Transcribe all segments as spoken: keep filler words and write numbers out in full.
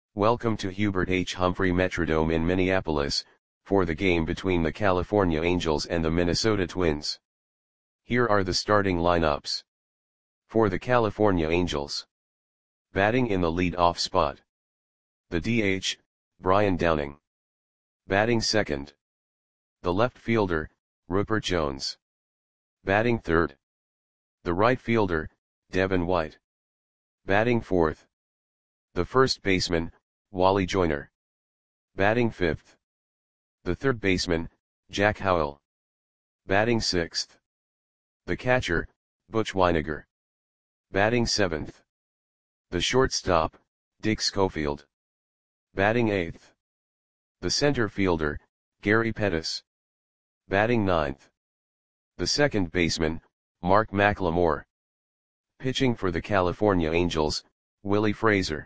Welcome to Hubert H. Humphrey Metrodome in Minneapolis, for the game between the California Angels and the Minnesota Twins. Here are the starting lineups. For the California Angels. Batting in the lead-off spot. The D H, Brian Downing. Batting second. The left fielder, Rupert Jones. Batting third. The right fielder, Devin White. Batting fourth. The first baseman, Wally Joyner. Batting fifth. The third baseman, Jack Howell. Batting sixth. The catcher, Butch Wynegar. Batting seventh. The shortstop, Dick Schofield. Batting eighth. The center fielder, Gary Pettis. Batting ninth. The second baseman, Mark McLemore. Pitching for the California Angels, Willie Fraser.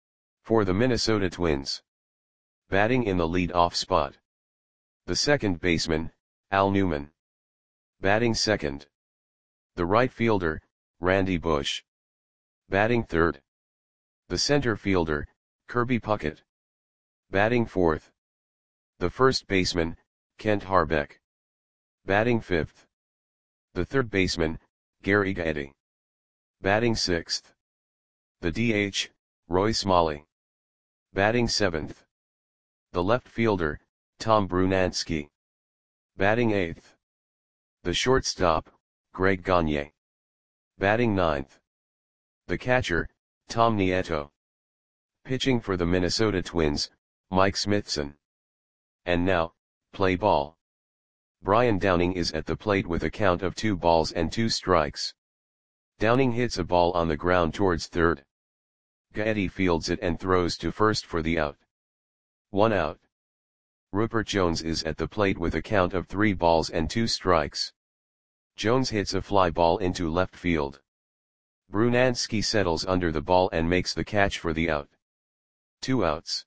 For the Minnesota Twins. Batting in the lead-off spot. The second baseman, Al Newman. Batting second. The right fielder, Randy Bush. Batting third. The center fielder, Kirby Puckett. Batting fourth. The first baseman, Kent Harbeck. Batting fifth. The third baseman, Gary Gaetti. Batting sixth. The D H, Roy Smalley. Batting seventh. The left fielder, Tom Brunansky. Batting eighth. The shortstop, Greg Gagne. Batting ninth. The catcher, Tom Nieto. Pitching for the Minnesota Twins, Mike Smithson. And now, play ball. Brian Downing is at the plate with a count of two balls and two strikes. Downing hits a ball on the ground towards third. Gaetti fields it and throws to first for the out. One out. Rupert Jones is at the plate with a count of three balls and two strikes. Jones hits a fly ball into left field. Brunansky settles under the ball and makes the catch for the out. Two outs.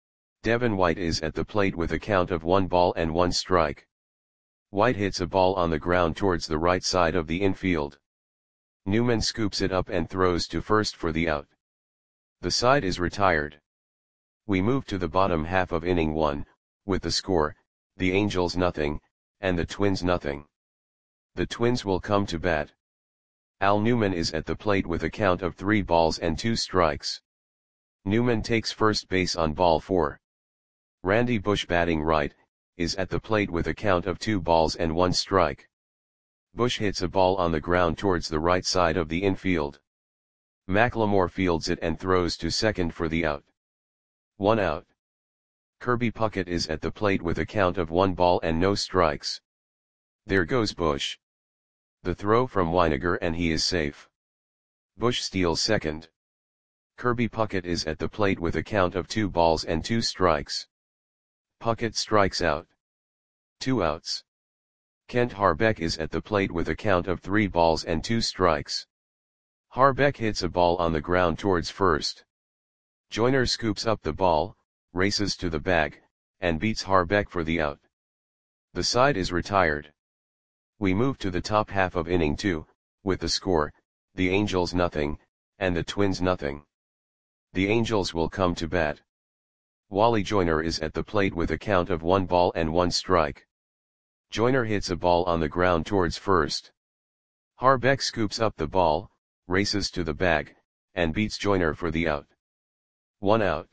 Devin White is at the plate with a count of one ball and one strike. White hits a ball on the ground towards the right side of the infield. Newman scoops it up and throws to first for the out. The side is retired. We move to the bottom half of inning one, with the score, the Angels nothing, and the Twins nothing. The Twins will come to bat. Al Newman is at the plate with a count of three balls and two strikes. Newman takes first base on ball four. Randy Bush, batting right, is at the plate with a count of two balls and one strike. Bush hits a ball on the ground towards the right side of the infield. McLemore fields it and throws to second for the out. One out. Kirby Puckett is at the plate with a count of one ball and no strikes. There goes Bush. The throw from Wynegar and he is safe. Bush steals second. Kirby Puckett is at the plate with a count of two balls and two strikes. Puckett strikes out. Two outs. Kent Harbeck is at the plate with a count of three balls and two strikes. Harbeck hits a ball on the ground towards first. Joyner scoops up the ball, races to the bag, and beats Harbeck for the out. The side is retired. We move to the top half of inning two, with the score, the Angels nothing, and the Twins nothing. The Angels will come to bat. Wally Joyner is at the plate with a count of one ball and one strike. Joyner hits a ball on the ground towards first. Harbeck scoops up the ball, races to the bag, and beats Joyner for the out. One out.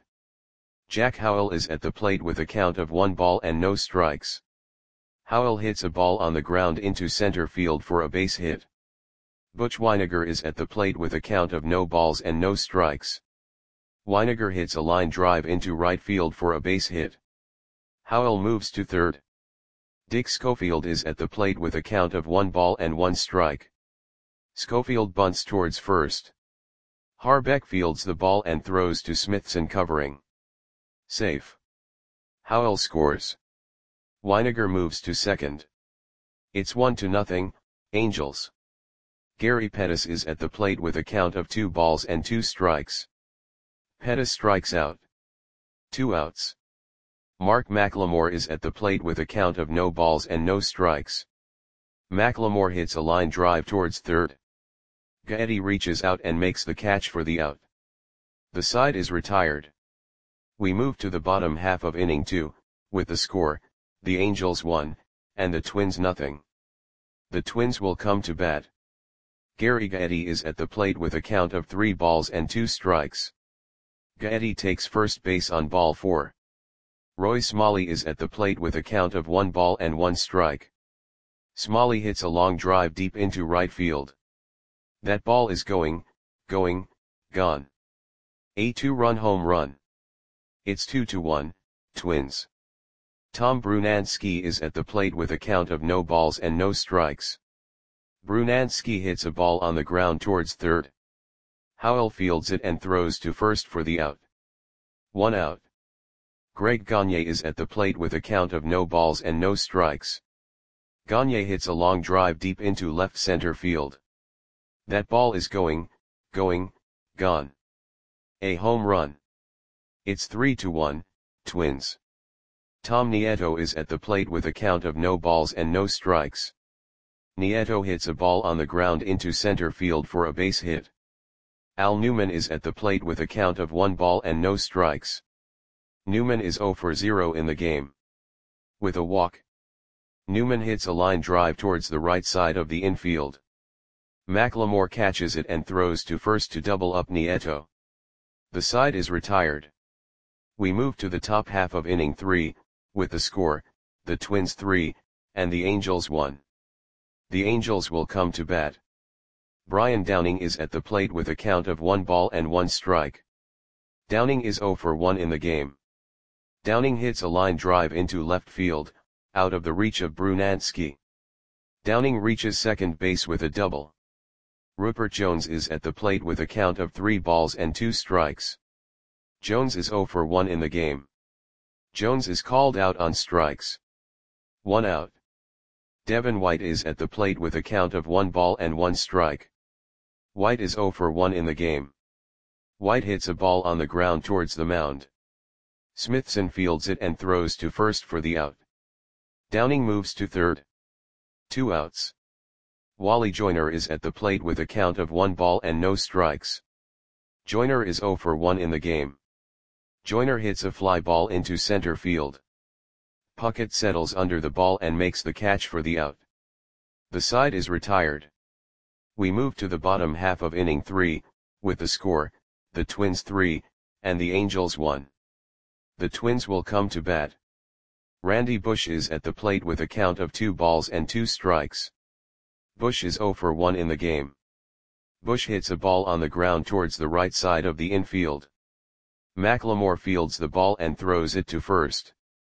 Jack Howell is at the plate with a count of one ball and no strikes. Howell hits a ball on the ground into center field for a base hit. Butch Wynegar is at the plate with a count of no balls and no strikes. Wynegar hits a line drive into right field for a base hit. Howell moves to third. Dick Schofield is at the plate with a count of one ball and one strike. Schofield bunts towards first. Harbeck fields the ball and throws to Smithson covering. Safe. Howell scores. Wynegar moves to second. It's one to nothing, Angels. Gary Pettis is at the plate with a count of two balls and two strikes. Pettis strikes out. Two outs. Mark McLemore is at the plate with a count of no balls and no strikes. McLemore hits a line drive towards third. Gaetti reaches out and makes the catch for the out. The side is retired. We move to the bottom half of inning two, with the score, the Angels one, and the Twins nothing. The Twins will come to bat. Gary Gaetti is at the plate with a count of three balls and two strikes. Gaetti takes first base on ball four. Roy Smalley is at the plate with a count of one ball and one strike. Smalley hits a long drive deep into right field. That ball is going, going, gone. A two-run home run. It's two to one, Twins. Tom Brunansky is at the plate with a count of no balls and no strikes. Brunansky hits a ball on the ground towards third. Howell fields it and throws to first for the out. One out. Greg Gagne is at the plate with a count of no balls and no strikes. Gagne hits a long drive deep into left center field. That ball is going, going, gone. A home run. It's three to one, Twins. Tom Nieto is at the plate with a count of no balls and no strikes. Nieto hits a ball on the ground into center field for a base hit. Al Newman is at the plate with a count of one ball and no strikes. Newman is zero for zero in the game. With a walk. Newman hits a line drive towards the right side of the infield. McLemore catches it and throws to first to double up Nieto. The side is retired. We move to the top half of inning three, with the score, the Twins three, and the Angels one. The Angels will come to bat. Brian Downing is at the plate with a count of one ball and one strike. Downing is zero for one in the game. Downing hits a line drive into left field, out of the reach of Brunansky. Downing reaches second base with a double. Rupert Jones is at the plate with a count of three balls and two strikes. Jones is zero for one in the game. Jones is called out on strikes. One out. Devin White is at the plate with a count of one ball and one strike. White is zero for one in the game. White hits a ball on the ground towards the mound. Smithson fields it and throws to first for the out. Downing moves to third. Two outs. Wally Joyner is at the plate with a count of one ball and no strikes. Joyner is zero for one in the game. Joyner hits a fly ball into center field. Puckett settles under the ball and makes the catch for the out. The side is retired. We move to the bottom half of inning three, with the score, the Twins three, and the Angels one. The Twins will come to bat. Randy Bush is at the plate with a count of two balls and two strikes. Bush is zero for one in the game. Bush hits a ball on the ground towards the right side of the infield. McLemore fields the ball and throws it to first.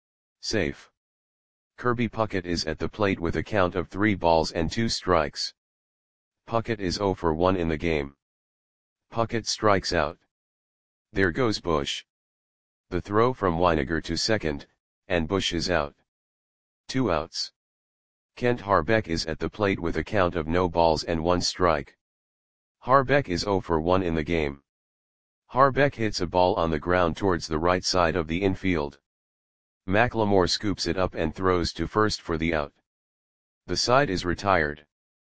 Safe. Kirby Puckett is at the plate with a count of three balls and two strikes. Puckett is zero for one in the game. Puckett strikes out. There goes Bush. The throw from Weiniger to second, and Bush is out. Two outs. Kent Harbeck is at the plate with a count of no balls and one strike. Harbeck is zero for one in the game. Harbeck hits a ball on the ground towards the right side of the infield. McLemore scoops it up and throws to first for the out. The side is retired.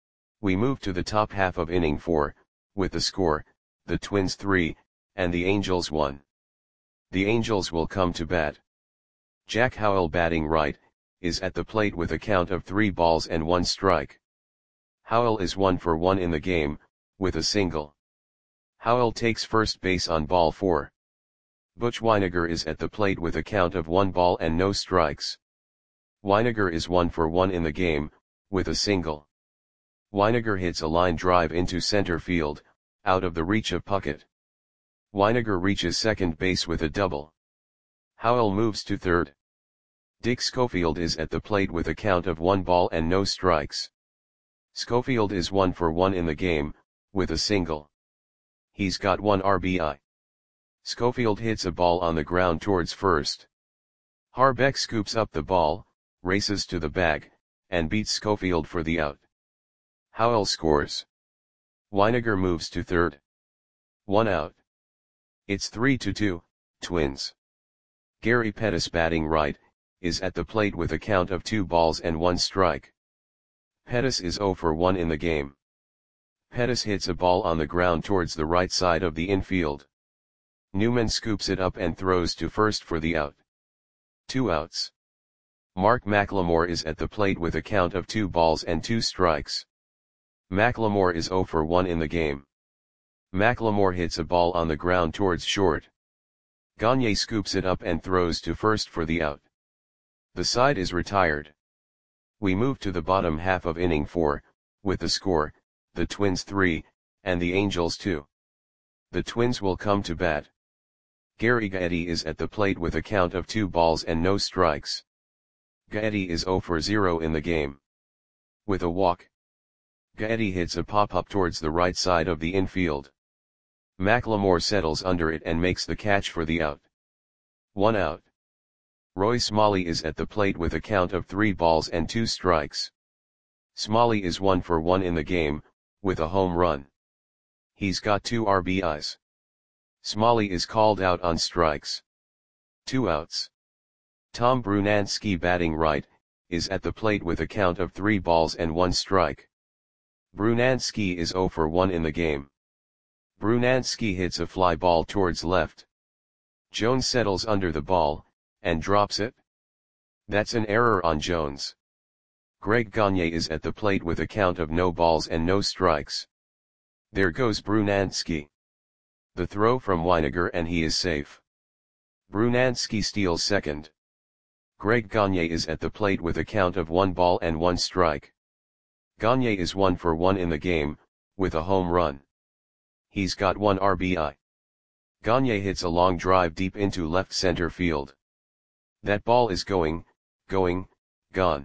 We move to the top half of inning four, with the score, the Twins three, and the Angels one. The Angels will come to bat. Jack Howell, batting right, is at the plate with a count of three balls and one strike. Howell is one for one in the game, with a single. Howell takes first base on ball four. Butch Weiniger is at the plate with a count of one ball and no strikes. Weiniger is one for one in the game, with a single. Weiniger hits a line drive into center field, out of the reach of Puckett. Weiniger reaches second base with a double. Howell moves to third. Dick Schofield is at the plate with a count of one ball and no strikes. Schofield is one for one in the game, with a single. He's got one R B I. Schofield hits a ball on the ground towards first. Harbeck scoops up the ball, races to the bag, and beats Schofield for the out. Howell scores. Weiniger moves to third. One out. It's three to two, Twins. Gary Pettis, batting right, is at the plate with a count of two balls and one strike. Pettis is zero for one in the game. Pettis hits a ball on the ground towards the right side of the infield. Newman scoops it up and throws to first for the out. Two outs. Mark McLemore is at the plate with a count of two balls and two strikes. McLemore is oh for one in the game. McLemore hits a ball on the ground towards short. Gagne scoops it up and throws to first for the out. The side is retired. We move to the bottom half of inning four, with the score, the Twins three, and the Angels two. The Twins will come to bat. Gary Gaetti is at the plate with a count of two balls and no strikes. Gaetti is oh for zero in the game. With a walk. Gaetti hits a pop-up towards the right side of the infield. McLemore settles under it and makes the catch for the out. One out. Roy Smalley is at the plate with a count of three balls and two strikes. Smalley is one for one in the game, with a home run. He's got two R B Is. Smalley is called out on strikes. Two outs. Tom Brunansky, batting right, is at the plate with a count of three balls and one strike. Brunansky is oh for one in the game. Brunansky hits a fly ball towards left. Jones settles under the ball, and drops it. That's an error on Jones. Greg Gagne is at the plate with a count of no balls and no strikes. There goes Brunansky. The throw from Weiniger and he is safe. Brunansky steals second. Greg Gagne is at the plate with a count of one ball and one strike. Gagne is one for one in the game, with a home run. He's got one R B I. Gagne hits a long drive deep into left center field. That ball is going, going, gone.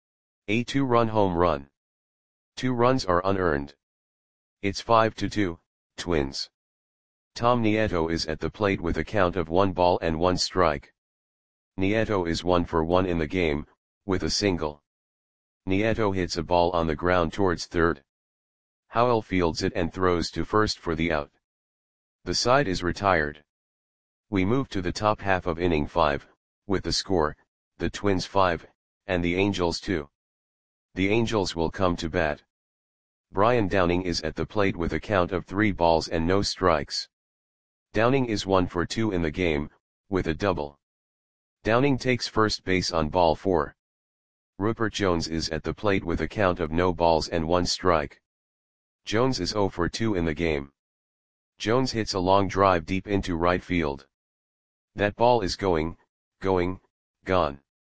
A two-run home run. Two runs are unearned. It's five to two, Twins. Tom Nieto is at the plate with a count of one ball and one strike. Nieto is one for one in the game, with a single. Nieto hits a ball on the ground towards third. Howell fields it and throws to first for the out. The side is retired. We move to the top half of inning five, with the score, the Twins five, and the Angels two. The Angels will come to bat. Brian Downing is at the plate with a count of three balls and no strikes. Downing is one for two in the game, with a double. Downing takes first base on ball four. Rupert Jones is at the plate with a count of no balls and one strike. Jones is oh for two in the game. Jones hits a long drive deep into right field. That ball is going, going, gone.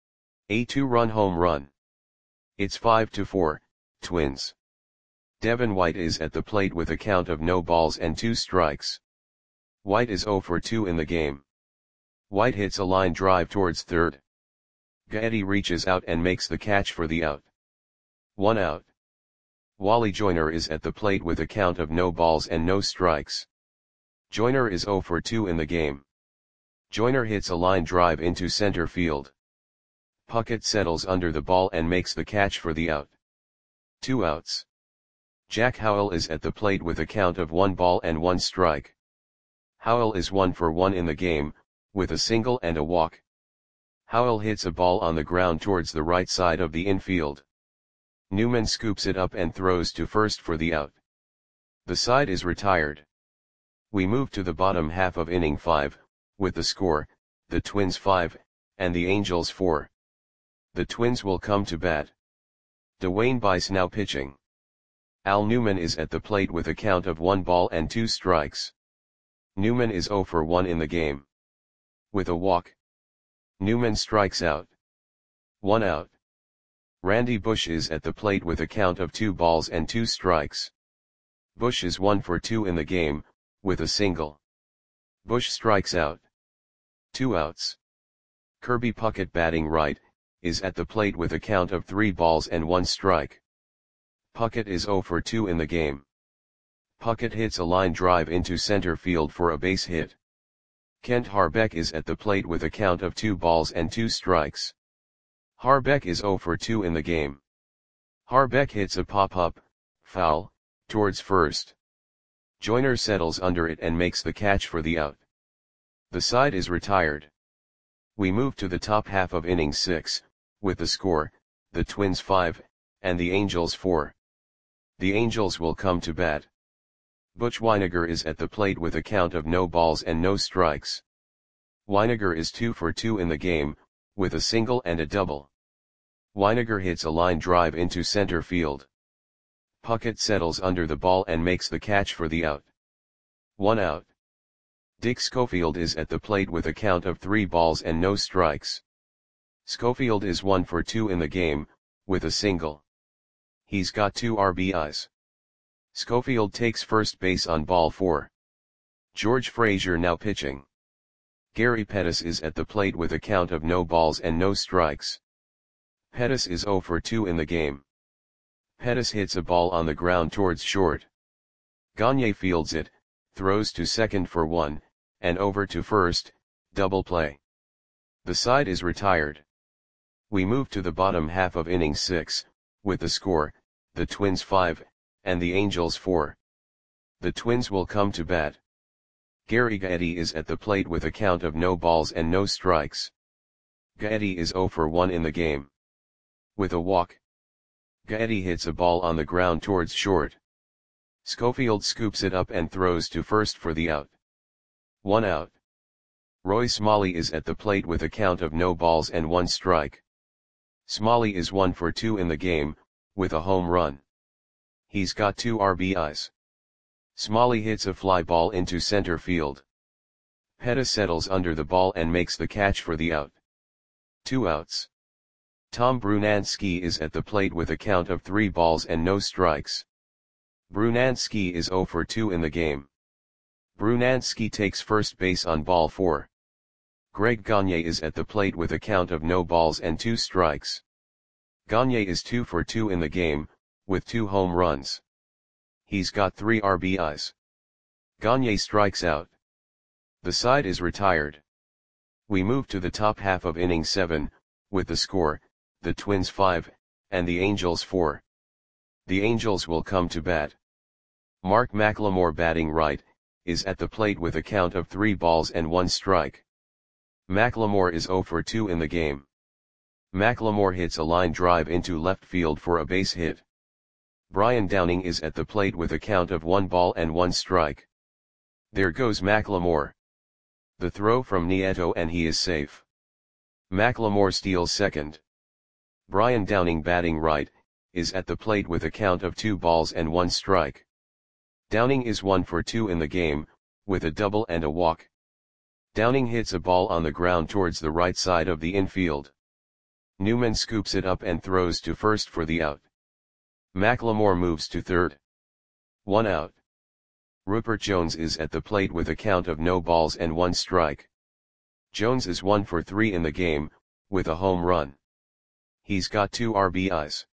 A two-run home run. It's five to four, Twins. Devin White is at the plate with a count of no balls and two strikes. White is oh for two in the game. White hits a line drive towards third. Gaetti reaches out and makes the catch for the out. One out. Wally Joyner is at the plate with a count of no balls and no strikes. Joyner is oh for two in the game. Joyner hits a line drive into center field. Puckett settles under the ball and makes the catch for the out. Two outs. Jack Howell is at the plate with a count of one ball and one strike. Howell is one for one in the game, with a single and a walk. Howell hits a ball on the ground towards the right side of the infield. Newman scoops it up and throws to first for the out. The side is retired. We move to the bottom half of inning five, with the score, the Twins five, and the Angels four. The Twins will come to bat. Dwayne Bice now pitching. Al Newman is at the plate with a count of one ball and two strikes. Newman is oh for one in the game. With a walk. Newman strikes out. One out. Randy Bush is at the plate with a count of two balls and two strikes. Bush is one for two in the game, with a single. Bush strikes out. Two outs. Kirby Puckett, batting right, is at the plate with a count of three balls and one strike. Puckett is oh for two in the game. Puckett hits a line drive into center field for a base hit. Kent Harbeck is at the plate with a count of two balls and two strikes. Harbeck is oh for two in the game. Harbeck hits a pop-up, foul, towards first. Joyner settles under it and makes the catch for the out. The side is retired. We move to the top half of inning six, with the score, the Twins five, and the Angels four. The Angels will come to bat. Butch Wynegar is at the plate with a count of no balls and no strikes. Wynegar is two for two in the game, with a single and a double. Wynegar hits a line drive into center field. Puckett settles under the ball and makes the catch for the out. One out. Dick Schofield is at the plate with a count of three balls and no strikes. Schofield is one for two in the game, with a single. He's got two R B Is. Schofield takes first base on ball four. George Frazier now pitching. Gary Pettis is at the plate with a count of no balls and no strikes. Pettis is zero for two in the game. Pettis hits a ball on the ground towards short. Gagne fields it, throws to second for one, and over to first, double play. The side is retired. We move to the bottom half of inning six, with the score, the Twins five, and the Angels four. The Twins will come to bat. Gary Gaetti is at the plate with a count of no balls and no strikes. Gaetti is zero for one in the game. With a walk. Gaetti hits a ball on the ground towards short. Schofield scoops it up and throws to first for the out. One out. Roy Smalley is at the plate with a count of no balls and one strike. Smalley is one for two in the game, with a home run. He's got two R B Is. Smalley hits a fly ball into center field. Pettis settles under the ball and makes the catch for the out. Two outs. Tom Brunansky is at the plate with a count of three balls and no strikes. Brunansky is zero for two in the game. Brunansky takes first base on ball four. Greg Gagne is at the plate with a count of no balls and two strikes. Gagne is two for two in the game, with two home runs. He's got three R B Is. Gagne strikes out. The side is retired. We move to the top half of inning seven, with the score, the Twins five, and the Angels four. The Angels will come to bat. Mark McLemore, batting right, is at the plate with a count of three balls and one strike. McLemore is zero for two in the game. McLemore hits a line drive into left field for a base hit. Brian Downing is at the plate with a count of one ball and one strike. There goes McLemore. The throw from Nieto and he is safe. McLemore steals second. Brian Downing, batting right, is at the plate with a count of two balls and one strike. Downing is one for two in the game, with a double and a walk. Downing hits a ball on the ground towards the right side of the infield. Newman scoops it up and throws to first for the out. McLemore moves to third. One out. Rupert Jones is at the plate with a count of no balls and one strike. Jones is one for three in the game, with a home run. He's got two R B Is.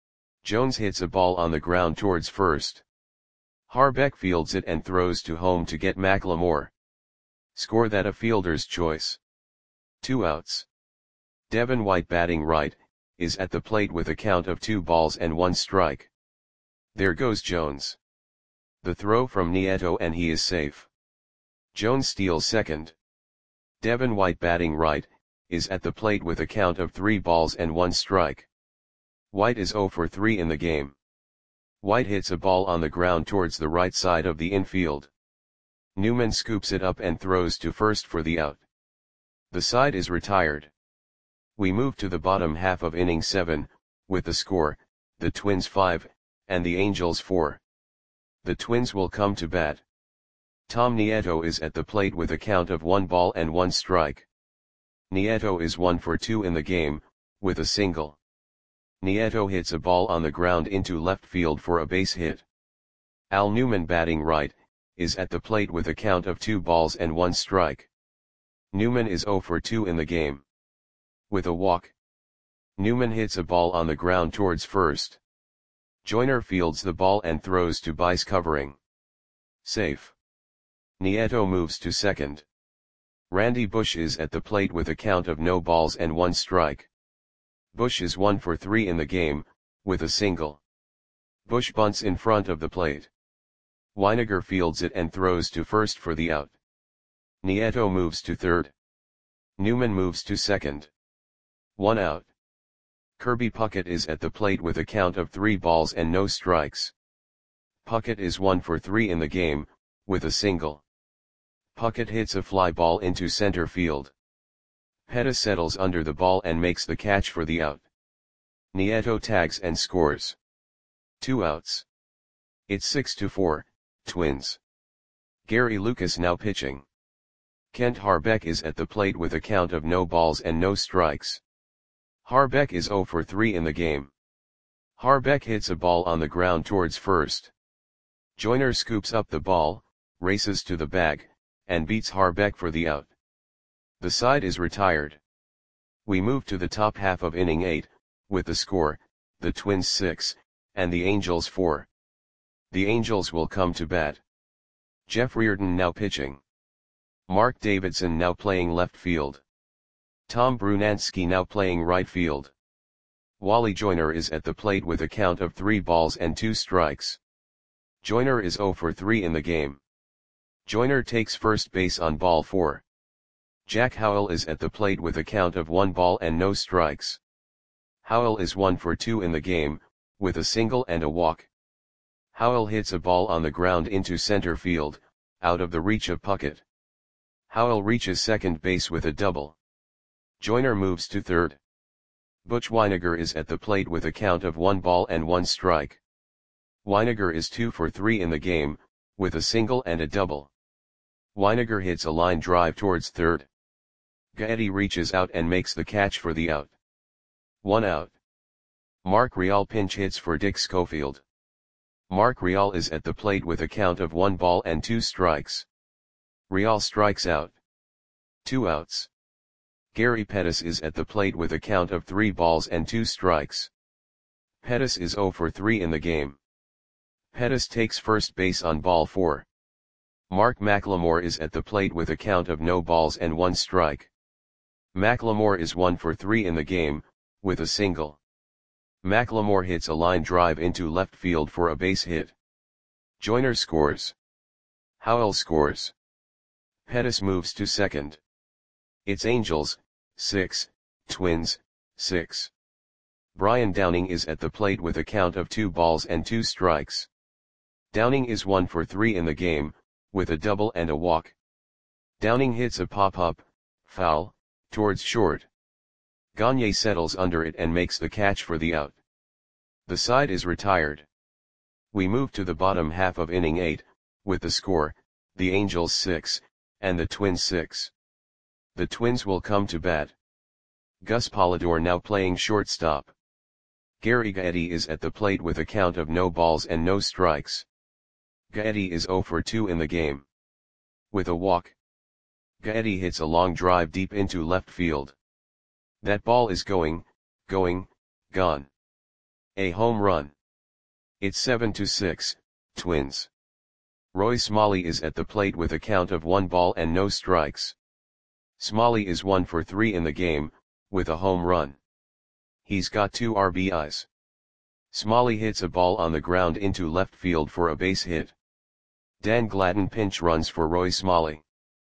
Jones hits a ball on the ground towards first. Harbeck fields it and throws to home to get McLemore. Score that a fielder's choice. Two outs. Devin White, batting right, is at the plate with a count of two balls and one strike. There goes Jones. The throw from Nieto and he is safe. Jones steals second. Devin White, batting right, is at the plate with a count of three balls and one strike. White is zero for three in the game. White hits a ball on the ground towards the right side of the infield. Newman scoops it up and throws to first for the out. The side is retired. We move to the bottom half of inning seven, with the score, the Twins five, and the Angels four. The Twins will come to bat. Tom Nieto is at the plate with a count of one ball and one strike. Nieto is one for two in the game, with a single. Nieto hits a ball on the ground into left field for a base hit. Al Newman, batting right, is at the plate with a count of two balls and one strike. Newman is zero for two in the game. With a walk. Newman hits a ball on the ground towards first. Joyner fields the ball and throws to base covering. Safe. Nieto moves to second. Randy Bush is at the plate with a count of no balls and one strike. Bush is one for three in the game, with a single. Bush bunts in front of the plate. Wynegar fields it and throws to first for the out. Nieto moves to third. Newman moves to second. One out. Kirby Puckett is at the plate with a count of three balls and no strikes. Puckett is one for three in the game, with a single. Puckett hits a fly ball into center field. Pettis settles under the ball and makes the catch for the out. Nieto tags and scores. Two outs. It's six to four, Twins. Gary Lucas now pitching. Kent Harbeck is at the plate with a count of no balls and no strikes. Harbeck is zero for three in the game. Harbeck hits a ball on the ground towards first. Joyner scoops up the ball, races to the bag, and beats Harbeck for the out. The side is retired. We move to the top half of inning eight, with the score, the Twins six, and the Angels four. The Angels will come to bat. Jeff Reardon now pitching. Mark Davidson now playing left field. Tom Brunansky now playing right field. Wally Joyner is at the plate with a count of three balls and two strikes. Joyner is zero for three in the game. Joyner takes first base on ball four. Jack Howell is at the plate with a count of one ball and no strikes. Howell is one for two in the game, with a single and a walk. Howell hits a ball on the ground into center field, out of the reach of Puckett. Howell reaches second base with a double. Joyner moves to third. Butch Wynegar is at the plate with a count of one ball and one strike. Wynegar is two for three in the game, with a single and a double. Wynegar hits a line drive towards third. Gaetti reaches out and makes the catch for the out. One out. Mark Real pinch hits for Dick Schofield. Mark Real is at the plate with a count of one ball and two strikes. Real strikes out. Two outs. Gary Pettis is at the plate with a count of three balls and two strikes. Pettis is zero for three in the game. Pettis takes first base on ball four. Mark McLemore is at the plate with a count of no balls and one strike. McLemore is one for three in the game, with a single. McLemore hits a line drive into left field for a base hit. Joyner scores. Howell scores. Pettis moves to second. It's Angels, six, Twins, six. Brian Downing is at the plate with a count of two balls and two strikes. Downing is one for three in the game, with a double and a walk. Downing hits a pop-up, foul, towards short. Gagne settles under it and makes the catch for the out. The side is retired. We move to the bottom half of inning eight, with the score, the Angels six, and the Twins six. The Twins will come to bat. Gus Polidor now playing shortstop. Gary Gaetti is at the plate with a count of no balls and no strikes. Gaetti is zero for two in the game. With a walk. Gaetti hits a long drive deep into left field. That ball is going, going, gone. A home run. It's seven to six, Twins. Roy Smalley is at the plate with a count of one ball and no strikes. Smalley is one for three in the game, with a home run. He's got two R B Is. Smalley hits a ball on the ground into left field for a base hit. Dan Gladden pinch runs for Roy Smalley.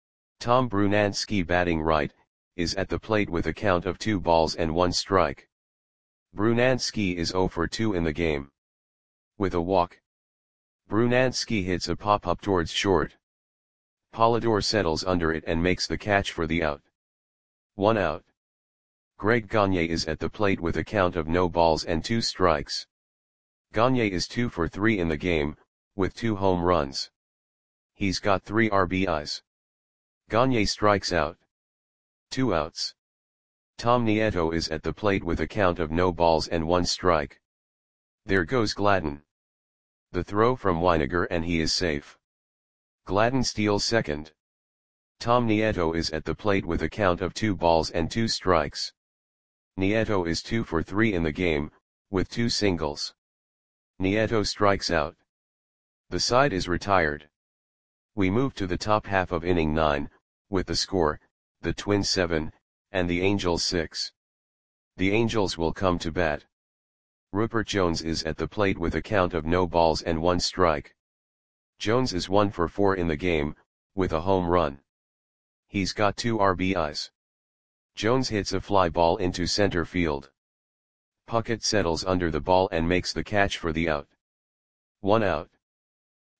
Tom Brunansky batting right, is at the plate with a count of two balls and one strike. Brunansky is zero for two in the game. With a walk. Brunansky hits a pop-up towards short. Polidor settles under it and makes the catch for the out. One out. Greg Gagne is at the plate with a count of no balls and two strikes. Gagne is two for three in the game, with two home runs. He's got three R B Is. Gagne strikes out. Two outs. Tom Nieto is at the plate with a count of no balls and one strike. There goes Gladden. The throw from Wynegar and he is safe. Gladden steals second. Tom Nieto is at the plate with a count of two balls and two strikes. Nieto is two for three in the game, with two singles. Nieto strikes out. The side is retired. We move to the top half of inning nine, with the score, the Twins seven, and the Angels six. The Angels will come to bat. Rupert Jones is at the plate with a count of no balls and one strike. Jones is one for four in the game, with a home run. He's got two R B Is. Jones hits a fly ball into center field. Puckett settles under the ball and makes the catch for the out. One out.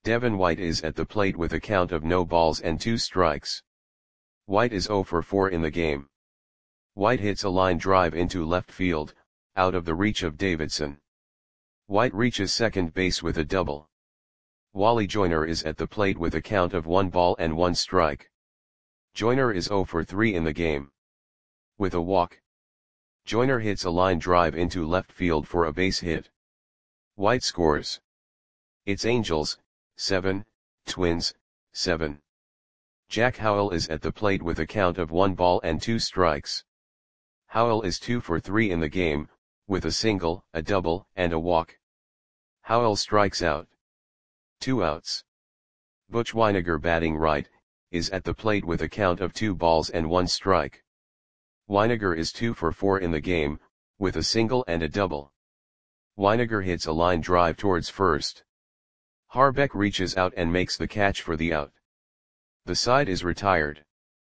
Devin White is at the plate with a count of no balls and two strikes. White is zero for four in the game. White hits a line drive into left field, out of the reach of Davidson. White reaches second base with a double. Wally Joyner is at the plate with a count of one ball and one strike. Joyner is zero for three in the game. With a walk, Joyner hits a line drive into left field for a base hit. White scores. It's Angels, seven, Twins, seven. Jack Howell is at the plate with a count of one ball and two strikes. Howell is two for three in the game, with a single, a double, and a walk. Howell strikes out. Two outs. Butch Wynegar, batting right, is at the plate with a count of two balls and one strike. Wynegar is two for four in the game, with a single and a double. Wynegar hits a line drive towards first. Harbeck reaches out and makes the catch for the out. The side is retired.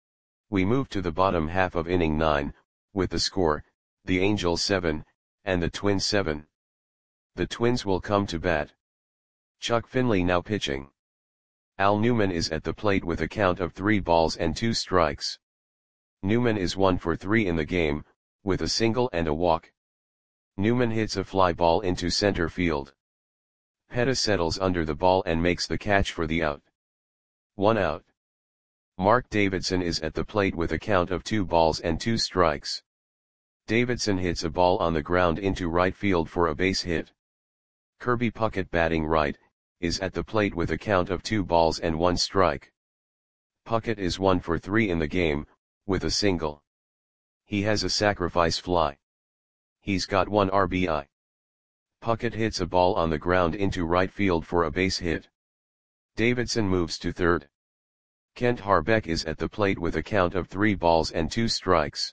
We move to the bottom half of inning nine, with the score, the Angels seven, and the Twins seven. The Twins will come to bat. Chuck Finley now pitching. Al Newman is at the plate with a count of three balls and two strikes. Newman is one for three in the game, with a single and a walk. Newman hits a fly ball into center field. Pettis settles under the ball and makes the catch for the out. One out. Mark Davidson is at the plate with a count of two balls and two strikes. Davidson hits a ball on the ground into right field for a base hit. Kirby Puckett, batting right, is at the plate with a count of two balls and one strike. Puckett is one for three in the game, with a single. He has a sacrifice fly. He's got one R B I. Puckett hits a ball on the ground into right field for a base hit. Davidson moves to third. Kent Harbeck is at the plate with a count of three balls and two strikes.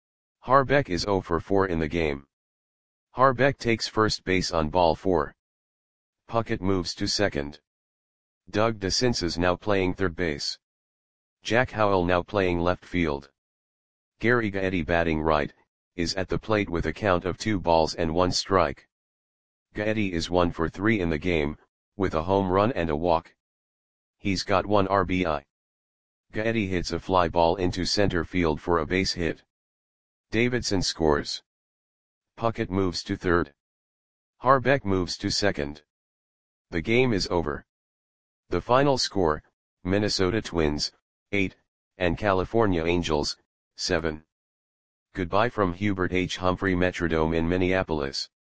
Harbeck is zero for four in the game. Harbeck takes first base on ball four. Puckett moves to second. Doug DeCinces now playing third base. Jack Howell now playing left field. Gary Gaetti, batting right, is at the plate with a count of two balls and one strike. Gaetti is one for three in the game, with a home run and a walk. He's got one R B I. Gaetti hits a fly ball into center field for a base hit. Davidson scores. Puckett moves to third. Harbeck moves to second. The game is over. The final score, Minnesota Twins, eight, and California Angels, seven. Goodbye from Hubert H. Humphrey Metrodome in Minneapolis.